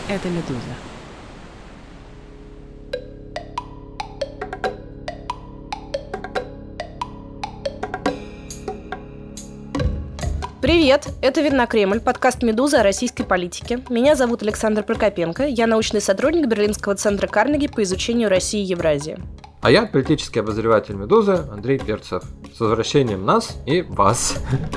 Это «Медуза». Привет! Это «Вид на Кремль», подкаст «Медуза» о российской политике. Меня зовут Александр Прокопенко, я научный сотрудник Берлинского центра Карнеги по изучению России и Евразии. А я политический обозреватель «Медузы» Андрей Перцев. С возвращением нас и вас!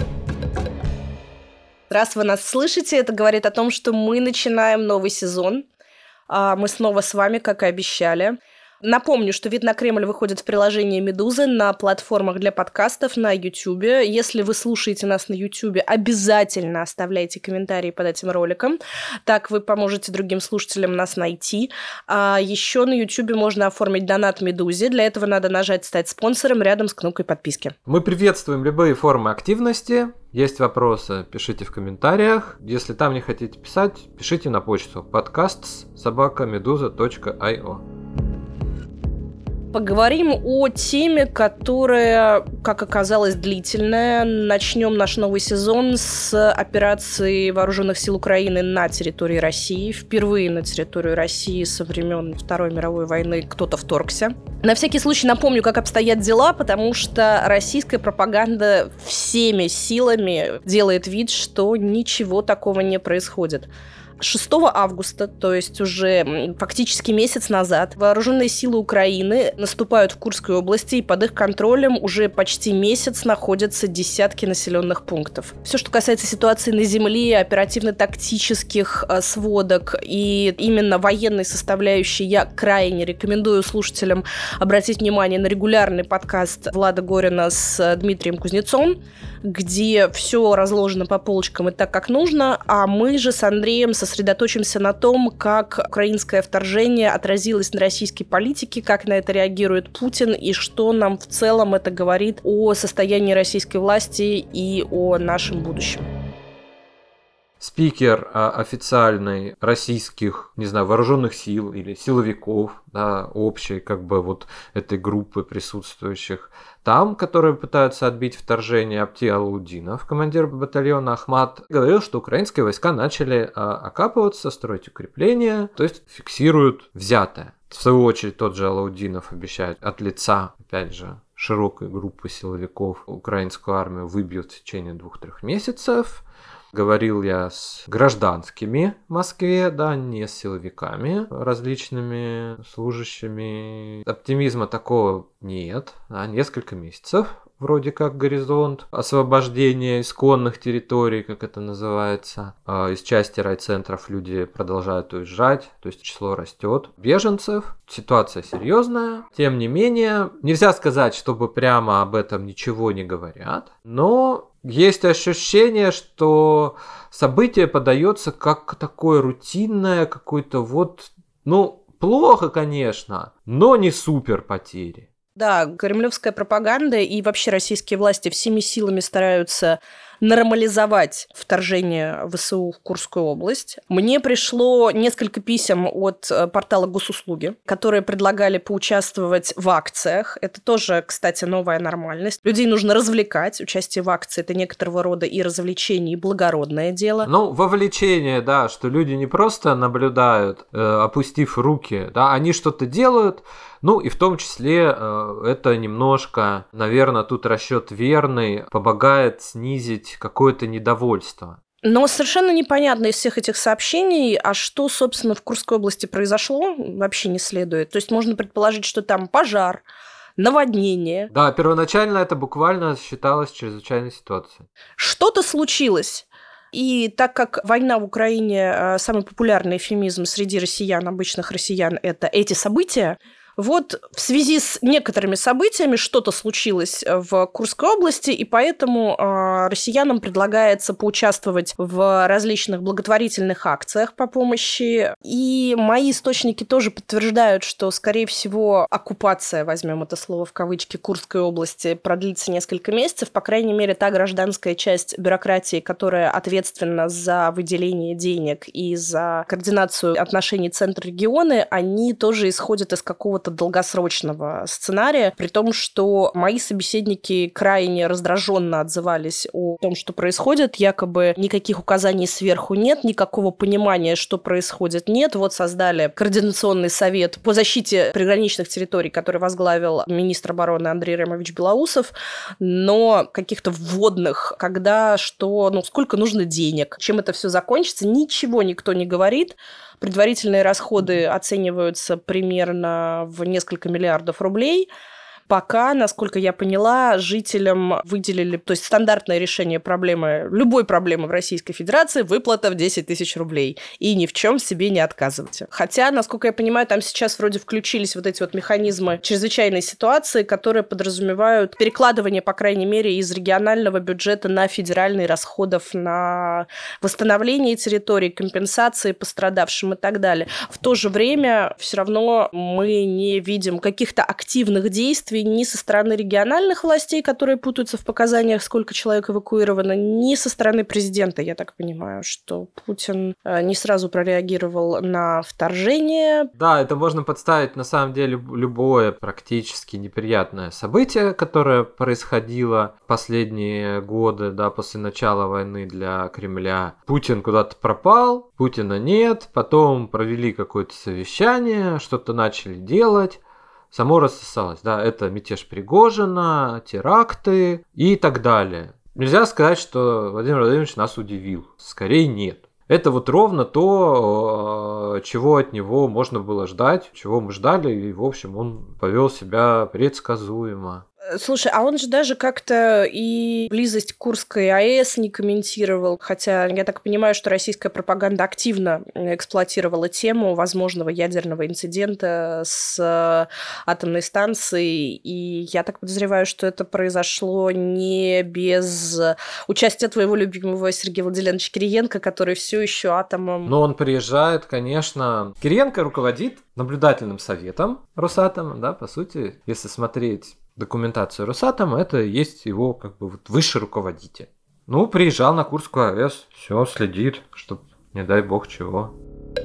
Раз вы нас слышите, это говорит о том, что мы начинаем новый сезон. Мы снова с вами, как и обещали. Напомню, что «Вид на Кремль» выходит в приложении «Медузы» на платформах для подкастов, на YouTube. Если вы слушаете нас на YouTube, обязательно оставляйте комментарии под этим роликом. Так вы поможете другим слушателям нас найти. А еще на YouTube можно оформить донат «Медузе». Для этого надо нажать «Стать спонсором» рядом с кнопкой подписки. Мы приветствуем любые формы активности. Есть вопросы, пишите в комментариях. Если там не хотите писать, пишите на почту podcasts@meduza.io. Поговорим о теме, которая, как оказалось, длительная. Начнем наш новый сезон с операции Вооруженных сил Украины на территории России. Впервые на территорию России со времен Второй мировой войны кто-то вторгся. На всякий случай напомню, как обстоят дела, потому что российская пропаганда всеми силами делает вид, что ничего такого не происходит. 6 августа, то есть уже фактически месяц назад, вооруженные силы Украины наступают в Курской области, и под их контролем уже почти месяц находятся десятки населенных пунктов. Все, что касается ситуации на земле, оперативно-тактических сводок и именно военной составляющей, я крайне рекомендую слушателям обратить внимание на регулярный подкаст Влада Горина с Дмитрием Кузнецом, где все разложено по полочкам и так, как нужно, а мы же с Андреем сосредоточимся на том, как украинское вторжение отразилось на российской политике, как на это реагирует Путин и что нам в целом это говорит о состоянии российской власти и о нашем будущем. Спикер официальный российских, не знаю, вооруженных сил или силовиков, да, общей как бы вот этой группы присутствующих там, которые пытаются отбить вторжение, Апти Алаудинов, командир батальона Ахмат, говорил, что украинские войска начали окапываться, строить укрепления, то есть фиксируют взятое. В свою очередь тот же Алаудинов обещает от лица, опять же, широкой группы силовиков украинскую армию выбьют в течение 2-3 месяцев. Говорил я с гражданскими в Москве, да, не с силовиками, различными служащими. Оптимизма такого нет, да, несколько месяцев. Вроде как горизонт освобождения исконных территорий, как это называется. Из части райцентров люди продолжают уезжать, то есть число растет. Беженцев, ситуация серьезная. Тем не менее, нельзя сказать, чтобы прямо об этом ничего не говорят, но есть ощущение, что событие подается как такое рутинное, какое-то вот, плохо, конечно, но не супер потери. Да, кремлевская пропаганда и вообще российские власти всеми силами стараются нормализовать вторжение ВСУ в Курскую область. Мне пришло несколько писем от портала Госуслуги, которые предлагали поучаствовать в акциях. Это тоже, кстати, новая нормальность. Людей нужно развлекать. Участие в акции – это некоторого рода и развлечение, и благородное дело. Вовлечение, да, что люди не просто наблюдают, опустив руки, да, они что-то делают. И в том числе это немножко, наверное, тут расчет верный, помогает снизить какое-то недовольство. Но совершенно непонятно из всех этих сообщений, а что, собственно, в Курской области произошло, вообще не следует. То есть можно предположить, что там пожар, наводнение. Да, первоначально это буквально считалось чрезвычайной ситуацией. Что-то случилось. И так как война в Украине, самый популярный эвфемизм среди россиян, обычных россиян, это эти события, вот в связи с некоторыми событиями что-то случилось в Курской области, и поэтому россиянам предлагается поучаствовать в различных благотворительных акциях по помощи. И мои источники тоже подтверждают, что, скорее всего, оккупация, возьмем это слово в кавычки, Курской области продлится несколько месяцев. По крайней мере, та гражданская часть бюрократии, которая ответственна за выделение денег и за координацию отношений центр-регионы, они тоже исходят из какого-то какого-то долгосрочного сценария, при том, что мои собеседники крайне раздраженно отзывались о том, что происходит, якобы никаких указаний сверху нет, никакого понимания, что происходит, нет. Вот создали Координационный совет по защите приграничных территорий, который возглавил министр обороны Андрей Ремович Белоусов, но каких-то вводных, когда, что, сколько нужно денег, чем это все закончится, ничего никто не говорит. Предварительные расходы оцениваются примерно в несколько миллиардов рублей. Пока, насколько я поняла, жителям выделили, то есть стандартное решение проблемы, любой проблемы в Российской Федерации, выплата в 10 тысяч рублей. И ни в чем себе не отказывайте. Хотя, насколько я понимаю, там сейчас вроде включились вот эти вот механизмы чрезвычайной ситуации, которые подразумевают перекладывание, по крайней мере, из регионального бюджета на федеральные расходов на восстановление территорий, компенсации пострадавшим и так далее. В то же время все равно мы не видим каких-то активных действий ни со стороны региональных властей, которые путаются в показаниях, сколько человек эвакуировано, ни со стороны президента. Я так понимаю, что Путин не сразу прореагировал на вторжение. Да, это можно подставить, на самом деле, любое практически неприятное событие, которое происходило в последние годы, да, после начала войны для Кремля. Путин куда-то пропал, Путина нет, потом провели какое-то совещание, что-то начали делать. Само рассосалось, да, это мятеж Пригожина, теракты и так далее. Нельзя сказать, что Владимир Владимирович нас удивил. Скорее нет. Это вот ровно то, чего от него можно было ждать, чего мы ждали, и, в общем, он повел себя предсказуемо. Слушай, а он же даже как-то и близость к Курской АЭС не комментировал, хотя я так понимаю, что российская пропаганда активно эксплуатировала тему возможного ядерного инцидента с атомной станцией, и я так подозреваю, что это произошло не без участия твоего любимого Сергея Владимировича Кириенко, который все еще атомом... Но он приезжает, конечно. Кириенко руководит наблюдательным советом Росатома, да, по сути, если смотреть документацию Росатома, это есть его как бы вот высший руководитель. Ну, приезжал на Курскую АЭС, все следит, чтоб не дай бог чего.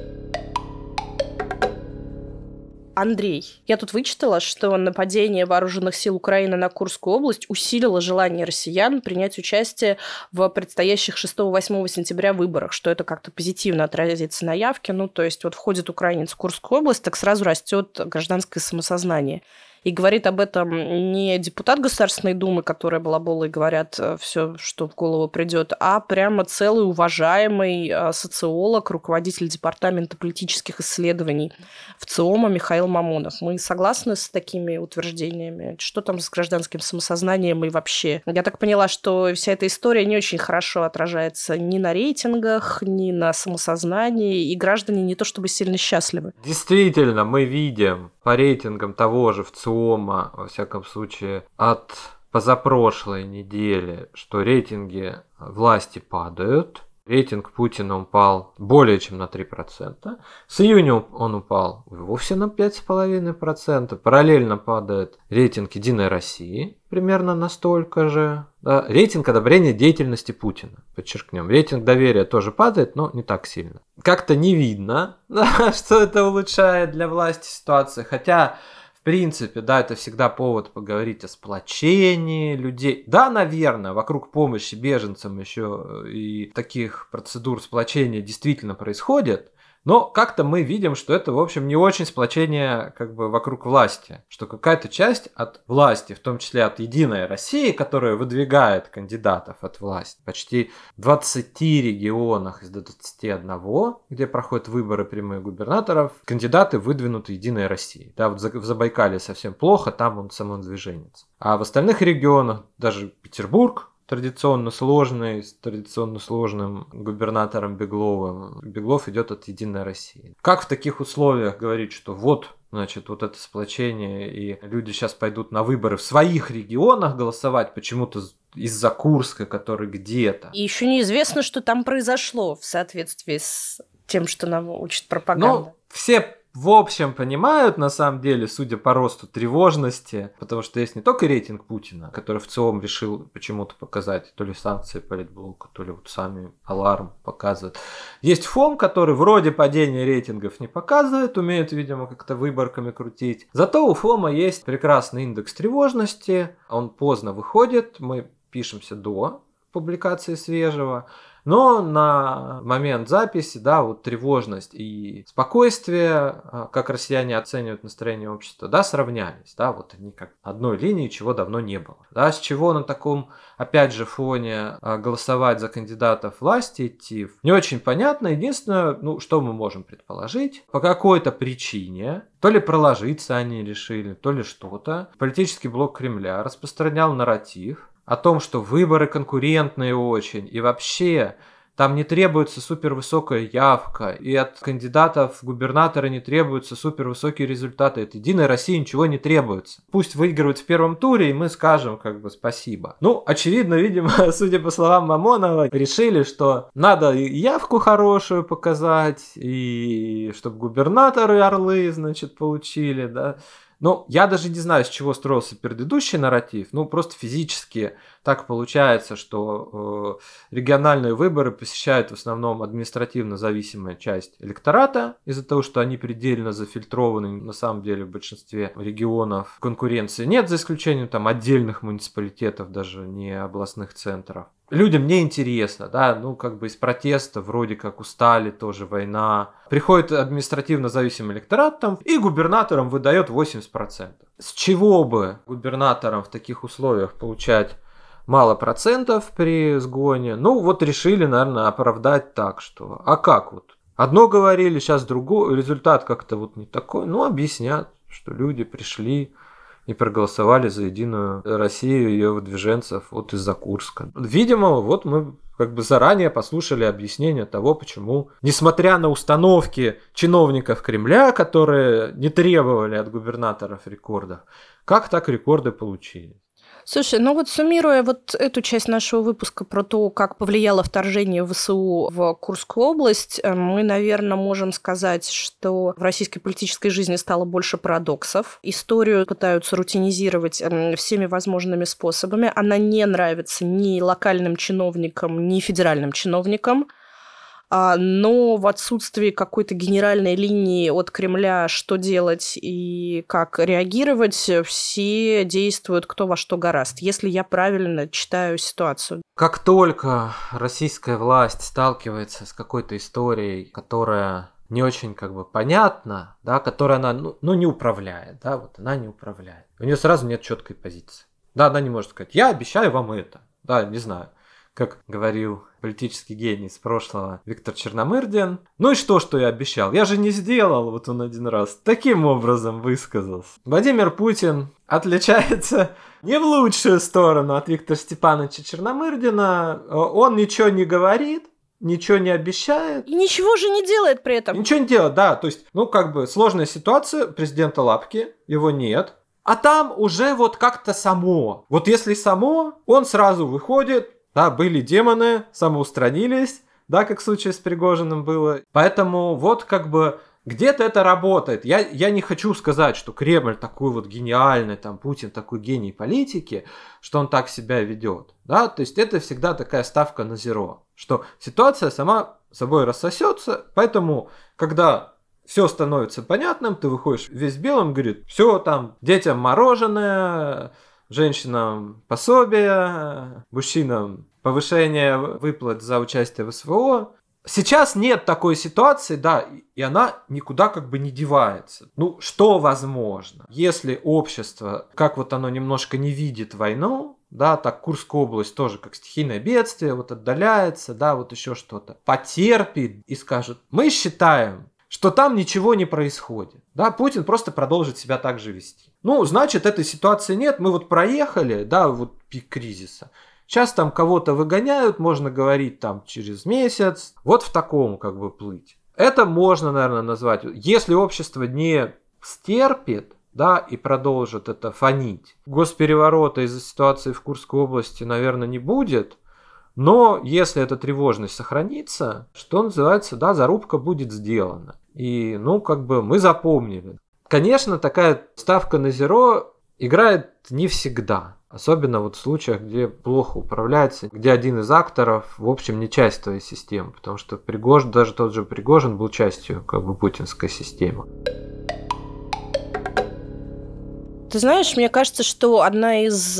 Андрей, я тут вычитала, что нападение вооруженных сил Украины на Курскую область усилило желание россиян принять участие в предстоящих 6-8 сентября выборах, что это как-то позитивно отразится на явке. Ну, то есть вот входит украинец в Курскую область, так сразу растет гражданское самосознание. И говорит об этом не депутат Государственной Думы, которая балаболы и говорят все, что в голову придет, а прямо целый уважаемый социолог, руководитель департамента политических исследований ВЦИОМа Михаил Мамонов. Мы согласны с такими утверждениями? Что там с гражданским самосознанием и вообще? Я так поняла, что вся эта история не очень хорошо отражается ни на рейтингах, ни на самосознании, и граждане не то чтобы сильно счастливы. Действительно, мы видим по рейтингам того же ВЦИОМа, во всяком случае, от позапрошлой недели, что рейтинги власти падают. Рейтинг Путина упал более чем на 3%. С июня он упал вовсе на 5,5%. Параллельно падает рейтинг «Единой России» примерно настолько же. Да. Рейтинг одобрения деятельности Путина. Подчеркнем. Рейтинг доверия тоже падает, но не так сильно. Как-то не видно, да, что это улучшает для власти ситуацию. Хотя... В принципе, да, это всегда повод поговорить о сплочении людей. Да, наверное, вокруг помощи беженцам еще и таких процедур сплочения действительно происходит. Но как-то мы видим, что это, в общем, не очень сплочение как бы вокруг власти. Что какая-то часть от власти, в том числе от «Единой России», которая выдвигает кандидатов от власти, почти в 20 регионах из 21, где проходят выборы прямых губернаторов, кандидаты выдвинуты «Единой России». Да, вот в Забайкалье совсем плохо, там он самодвиженец. А в остальных регионах, даже Петербург, традиционно сложный, с традиционно сложным губернатором Бегловым. Беглов идет от «Единой России». Как в таких условиях говорить, что вот, значит, вот это сплочение, и люди сейчас пойдут на выборы в своих регионах голосовать почему-то из-за Курска, который где-то. И еще неизвестно, что там произошло в соответствии с тем, что нам учит пропаганда. Ну, все в общем понимают, на самом деле, судя по росту тревожности, потому что есть не только рейтинг Путина, который в целом решил почему-то показать, то ли санкции Политблока, то ли вот сами аларм показывают. Есть ФОМ, который вроде падения рейтингов не показывает, умеет, видимо, как-то выборками крутить. Зато у ФОМа есть прекрасный индекс тревожности, он поздно выходит, мы пишемся до публикации свежего. Но на момент записи, да, вот тревожность и спокойствие, как россияне оценивают настроение общества, да, сравнялись, да, вот они как одной линии, чего давно не было. Да, с чего на таком, опять же, фоне голосовать за кандидатов власти идти, не очень понятно. Единственное, ну, что мы можем предположить, по какой-то причине, то ли проложиться они решили, то ли что-то, политический блок Кремля распространял нарратив о том, что выборы конкурентные очень, и вообще там не требуется супервысокая явка, и от кандидатов в губернаторы не требуются супервысокие результаты. От Единой России ничего не требуется. Пусть выигрывают в первом туре, и мы скажем как бы спасибо. Ну, очевидно, видимо, судя по словам Мамонова, решили, что надо и явку хорошую показать, и чтобы губернаторы орлы, значит, получили, да. Ну, я даже не знаю, с чего строился предыдущий нарратив. Ну, просто физически так получается, что региональные выборы посещают в основном административно зависимая часть электората из-за того, что они предельно зафильтрованы. На самом деле в большинстве регионов конкуренции нет, за исключением там отдельных муниципалитетов, даже не областных центров. Людям не интересно, да, ну как бы из протеста вроде как устали, тоже война. Приходит административно зависимый электорат там и губернаторам выдает 80%. С чего бы губернаторам в таких условиях получать мало процентов при сгоне? Ну вот решили, наверное, оправдать так, что а как вот? Одно говорили, сейчас другое, результат как-то вот не такой. Ну объяснят, что люди пришли и проголосовали за Единую Россию, ее выдвиженцев вот из-за Курска. Видимо, вот мы как бы заранее послушали объяснение того, почему, несмотря на установки чиновников Кремля, которые не требовали от губернаторов рекордов, как так рекорды получили. Слушай, ну вот суммируя вот эту часть нашего выпуска про то, как повлияло вторжение ВСУ в Курскую область, мы, наверное, можем сказать, что в российской политической жизни стало больше парадоксов. Историю пытаются рутинизировать всеми возможными способами. Она не нравится ни локальным чиновникам, ни федеральным чиновникам. Но в отсутствии какой-то генеральной линии от Кремля, что делать и как реагировать, все действуют кто во что горазд, если я правильно читаю ситуацию. Как только российская власть сталкивается с какой-то историей, которая не очень как бы понятна, да, которая она не управляет, да, вот она не управляет, у нее сразу нет четкой позиции. Да, она не может сказать, я обещаю вам это, да, не знаю. Как говорил политический гений с прошлого Виктор Черномырдин. Ну и что я обещал? Я же не сделал, вот он один раз таким образом высказался. Владимир Путин отличается не в лучшую сторону от Виктора Степановича Черномырдина. Он ничего не говорит, ничего не обещает. И ничего же не делает при этом. Ничего не делает, да. То есть, как бы сложная ситуация, президента Лапки, его нет. А там уже вот как-то само. Вот если само, он сразу выходит. Да, были демоны, самоустранились, да, как в случае с Пригожиным было. Поэтому вот как бы где-то это работает. Я не хочу сказать, что Кремль такой вот гениальный, там Путин такой гений политики, что он так себя ведет. Да? То есть это всегда такая ставка на зеро, что ситуация сама собой рассосется, поэтому когда все становится понятным, ты выходишь весь белым, говорит, все там, детям мороженое, женщинам пособие, мужчинам повышение выплат за участие в СВО. Сейчас нет такой ситуации, да, и она никуда как бы не девается. Ну, что возможно? Если общество, как вот оно немножко не видит войну, да, так Курская область тоже как стихийное бедствие, вот отдаляется, да, вот еще что-то, потерпит и скажет, мы считаем, что там ничего не происходит. Да, Путин просто продолжит себя так же вести. Ну, значит, этой ситуации нет. Мы вот проехали, да, вот пик кризиса. Сейчас там кого-то выгоняют, можно говорить там через месяц. Вот в таком как бы плыть. Это можно, наверное, назвать. Если общество не стерпит, да, и продолжит это фонить, госпереворота из-за ситуации в Курской области, наверное, не будет. Но если эта тревожность сохранится, что называется, да, зарубка будет сделана. И, мы запомнили. Конечно, такая ставка на зеро играет не всегда. Особенно в случаях, где плохо управляется, где один из акторов, в общем, не часть твоей системы. Потому что даже тот же Пригожин был частью путинской системы. Ты знаешь, мне кажется, что один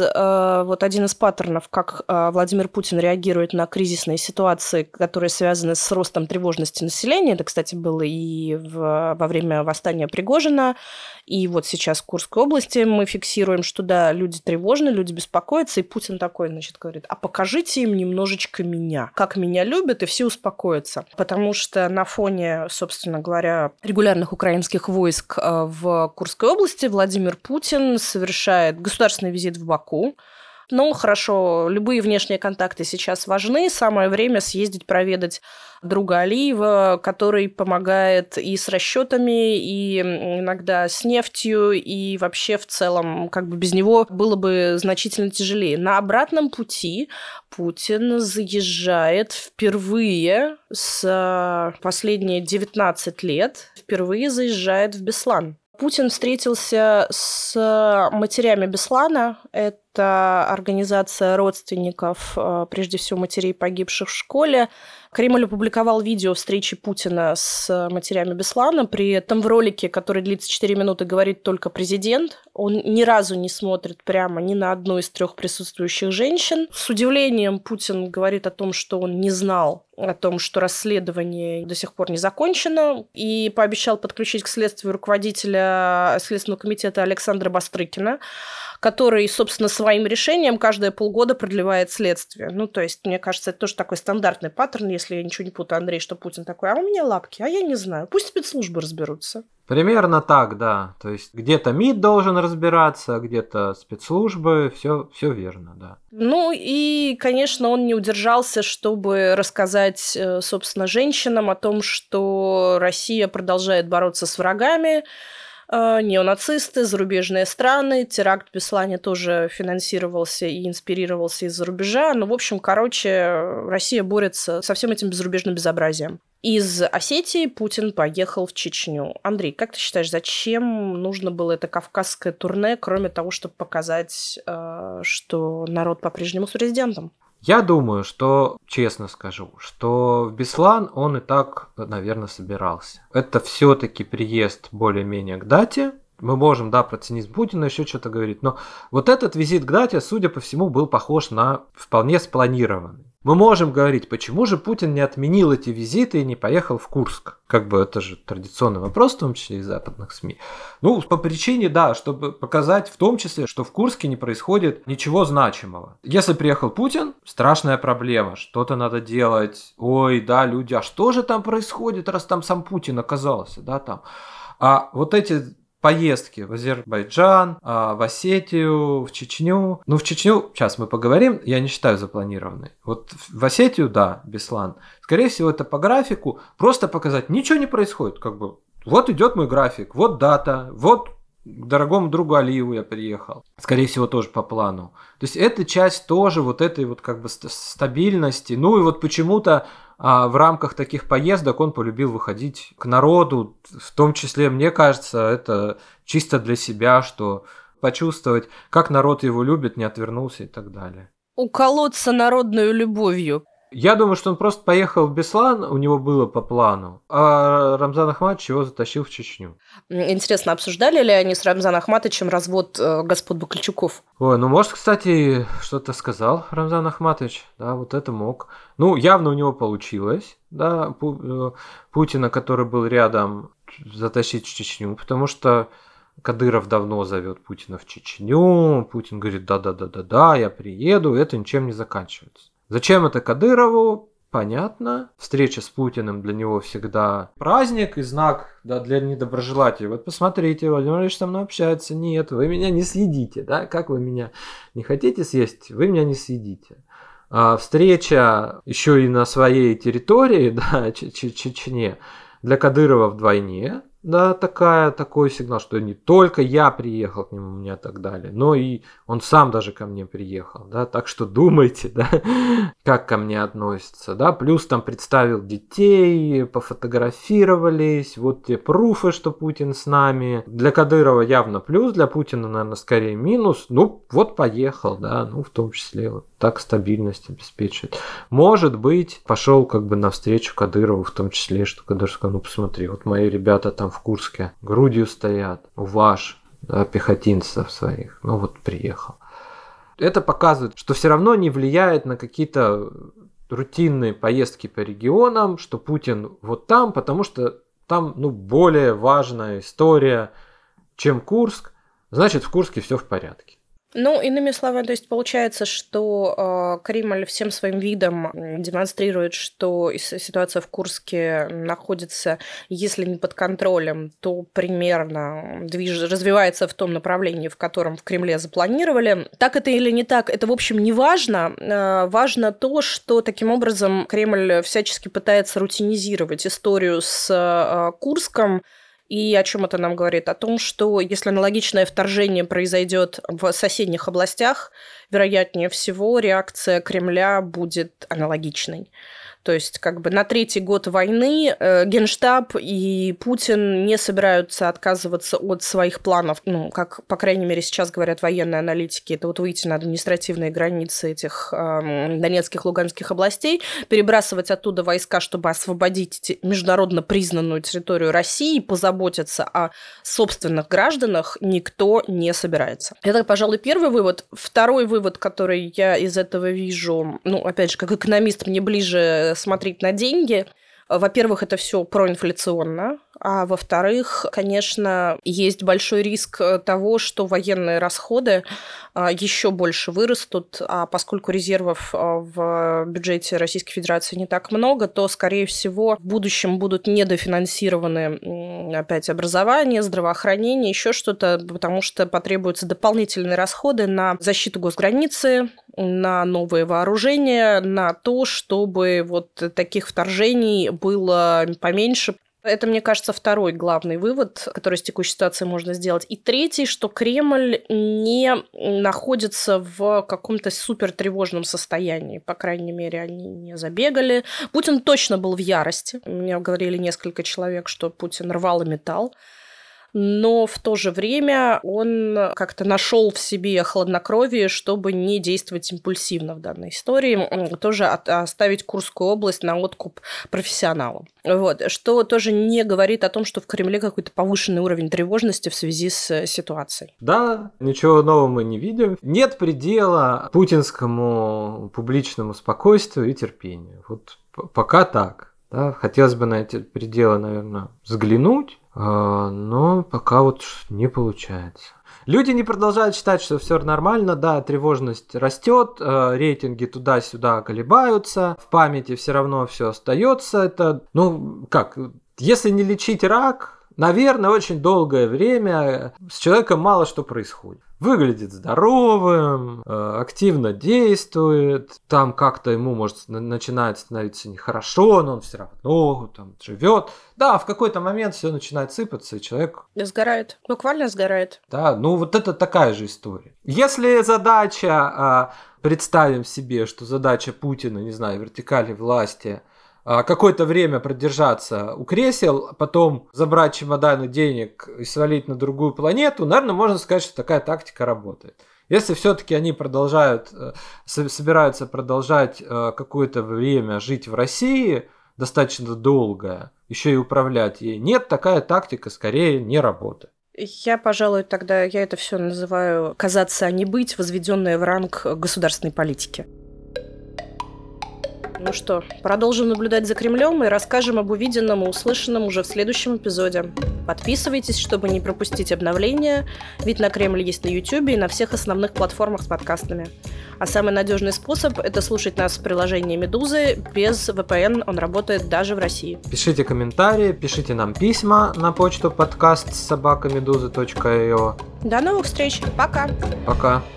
из паттернов, как Владимир Путин реагирует на кризисные ситуации, которые связаны с ростом тревожности населения, это, кстати, было и во время восстания Пригожина, и вот сейчас в Курской области мы фиксируем, что да, люди тревожны, люди беспокоятся, и Путин такой, говорит, а покажите им немножечко меня, как меня любят, и все успокоятся. Потому что на фоне, собственно говоря, регулярных украинских войск в Курской области Владимир Путин совершает государственный визит в Баку. Ну, хорошо, любые внешние контакты сейчас важны. Самое время съездить проведать друга Алиева, который помогает и с расчетами, и иногда с нефтью, и вообще в целом без него было бы значительно тяжелее. На обратном пути Путин заезжает впервые с последние 19 лет, впервые заезжает в Беслан. Путин встретился с матерями Беслана. Это организация родственников, прежде всего, матерей погибших в школе. Кремль опубликовал видео встречи Путина с матерями Беслана. При этом в ролике, который длится 4 минуты, говорит только президент. Он ни разу не смотрит прямо ни на одну из 3 присутствующих женщин. С удивлением Путин говорит о том, что он не знал о том, что расследование до сих пор не закончено, и пообещал подключить к следствию руководителя Следственного комитета Александра Бастрыкина, который, собственно, своим решением каждые полгода продлевает следствие. То есть, мне кажется, это тоже такой стандартный паттерн, если я ничего не путаю, Андрей, что Путин такой, а у меня лапки, а я не знаю, пусть спецслужбы разберутся. Примерно так, да. То есть где-то МИД должен разбираться, где-то спецслужбы, все верно, да. И, конечно, он не удержался, чтобы рассказать, собственно, женщинам о том, что Россия продолжает бороться с врагами, неонацисты, зарубежные страны. Теракт в Беслане тоже финансировался и инспирировался из-за рубежа. Россия борется со всем этим безрубежным безобразием. Из Осетии Путин поехал в Чечню. Андрей, как ты считаешь, зачем нужно было это кавказское турне, кроме того, чтобы показать, что народ по-прежнему с президентом? Я думаю, что, честно скажу, что в Беслан он и так, наверное, собирался. Это все-таки приезд более-менее к дате. Мы можем, про цинизм Путина еще что-то говорить, но вот этот визит к дате, судя по всему, был похож на вполне спланированный. Мы можем говорить, почему же Путин не отменил эти визиты и не поехал в Курск? Это же традиционный вопрос, в том числе и западных СМИ. По причине, чтобы показать в том числе, что в Курске не происходит ничего значимого. Если приехал Путин, страшная проблема, что-то надо делать. Ой, люди, а что же там происходит, раз там сам Путин оказался, там? А вот эти поездки в Азербайджан, в Осетию, в Чечню. В Чечню, сейчас мы поговорим, я не считаю запланированной. Вот в Осетию, Беслан. Скорее всего, это по графику. Просто показать, ничего не происходит. Вот идет мой график, вот дата, вот к дорогому другу Алиеву я приехал. Скорее всего, тоже по плану. То есть, это часть тоже вот этой стабильности. И почему-то в рамках таких поездок он полюбил выходить к народу. В том числе, мне кажется, это чисто для себя, что почувствовать, как народ его любит, не отвернулся и так далее. Уколоться народной любовью. Я думаю, что он просто поехал в Беслан, у него было по плану, а Рамзан Ахматович его затащил в Чечню. Интересно, обсуждали ли они с Рамзаном Ахматовичем развод господ Баклячуков? Может, кстати, что-то сказал Рамзан Ахматович, вот это мог. Явно у него получилось, Путина, который был рядом, затащить в Чечню, потому что Кадыров давно зовет Путина в Чечню, Путин говорит, да, я приеду, это ничем не заканчивается. Зачем это Кадырову? Понятно. Встреча с Путиным для него всегда праздник и знак для недоброжелателей. Вот посмотрите, Владимир Владимирович со мной общается. Нет, вы меня не съедите. Как вы меня не хотите съесть, вы меня не съедите. А встреча еще и на своей территории, Чечне, для Кадырова вдвойне да, такой сигнал, что не только я приехал к нему, меня так далее, но и он сам даже ко мне приехал, да, так что думайте, да, как ко мне относятся, да, плюс там представил детей, пофотографировались, вот те пруфы, что Путин с нами. Для Кадырова явно плюс, для Путина, наверное, скорее минус, ну, вот поехал, да, ну, в том числе вот так стабильность обеспечивает. Может быть, пошел как бы навстречу Кадырову, в том числе, что Кадыров сказал, ну, посмотри, вот мои ребята там в Курске грудью стоят, уваж, да, пехотинцев своих, ну, вот приехал. Это показывает, что все равно не влияет на какие-то рутинные поездки по регионам, что Путин вот там, потому что там, ну, более важная история, чем Курск, значит, в Курске все в порядке. Ну, иными словами, то есть получается, что Кремль всем своим видом демонстрирует, что ситуация в Курске находится, если не под контролем, то примерно развивается в том направлении, в котором в Кремле запланировали. Так это или не так, это, в общем, не важно. Важно то, что таким образом Кремль всячески пытается рутинизировать историю с Курском. И о чем это нам говорит? О том, что если аналогичное вторжение произойдет в соседних областях, вероятнее всего реакция Кремля будет аналогичной. То есть как бы на третий год войны Генштаб и Путин не собираются отказываться от своих планов, ну, как, по крайней мере, сейчас говорят военные аналитики, это вот выйти на административные границы этих Донецких, Луганских областей, перебрасывать оттуда войска, чтобы освободить международно признанную территорию России, позаботиться о собственных гражданах, никто не собирается. Это, пожалуй, первый вывод. Второй вывод, который я из этого вижу, ну, опять же, как экономист, мне ближе смотреть на деньги. Во-первых, это все проинфляционно, а во-вторых, конечно, есть большой риск того, что военные расходы еще больше вырастут, а поскольку резервов в бюджете Российской Федерации не так много, то, скорее всего, в будущем будут недофинансированы опять образование, здравоохранение, еще что-то, потому что потребуются дополнительные расходы на защиту госграницы, на новые вооружения, на то, чтобы вот таких вторжений было поменьше. Это, мне кажется, второй главный вывод, который из текущей ситуации можно сделать. И третий, что Кремль не находится в каком-то супертревожном состоянии. По крайней мере, они не забегали. Путин точно был в ярости. Мне говорили несколько человек, что Путин рвал и металл. Но в то же время он как-то нашел в себе хладнокровие, чтобы не действовать импульсивно в данной истории, тоже оставить Курскую область на откуп профессионалам. Вот. Что тоже не говорит о том, что в Кремле какой-то повышенный уровень тревожности в связи с ситуацией. Да, ничего нового мы не видим. Нет предела путинскому публичному спокойствию и терпению. Вот пока так. Да, хотелось бы на эти пределы, наверное, взглянуть, но пока вот не получается. Люди не продолжают считать, что все нормально, да, тревожность растет, рейтинги туда-сюда колебаются, в памяти все равно все остается. Это, ну, как, если не лечить рак, наверное, очень долгое время с человеком мало что происходит. Выглядит здоровым, активно действует, там как-то ему, может, начинает становиться нехорошо, но он все равно там живет. Да, в какой-то момент все начинает сыпаться, и человек... Сгорает, буквально сгорает. Да, ну вот это такая же история. Если задача, представим себе, что задача Путина, не знаю, вертикали власти, какое-то время продержаться у кресел, потом забрать чемоданы денег и свалить на другую планету, наверное, можно сказать, что такая тактика работает. Если все-таки они собираются продолжать какое-то время жить в России, достаточно долгое, еще и управлять ей, нет, такая тактика скорее не работает. Я, пожалуй, тогда я это все называю «казаться, а не быть», возведенное в ранг государственной политики. Ну что, продолжим наблюдать за Кремлем и расскажем об увиденном и услышанном уже в следующем эпизоде. Подписывайтесь, чтобы не пропустить обновления, ведь на Кремль есть на YouTube и на всех основных платформах с подкастами. А самый надежный способ – это слушать нас в приложении «Медузы». Без VPN он работает даже в России. Пишите комментарии, пишите нам письма на почту podcast@meduza.io. До новых встреч. Пока. Пока.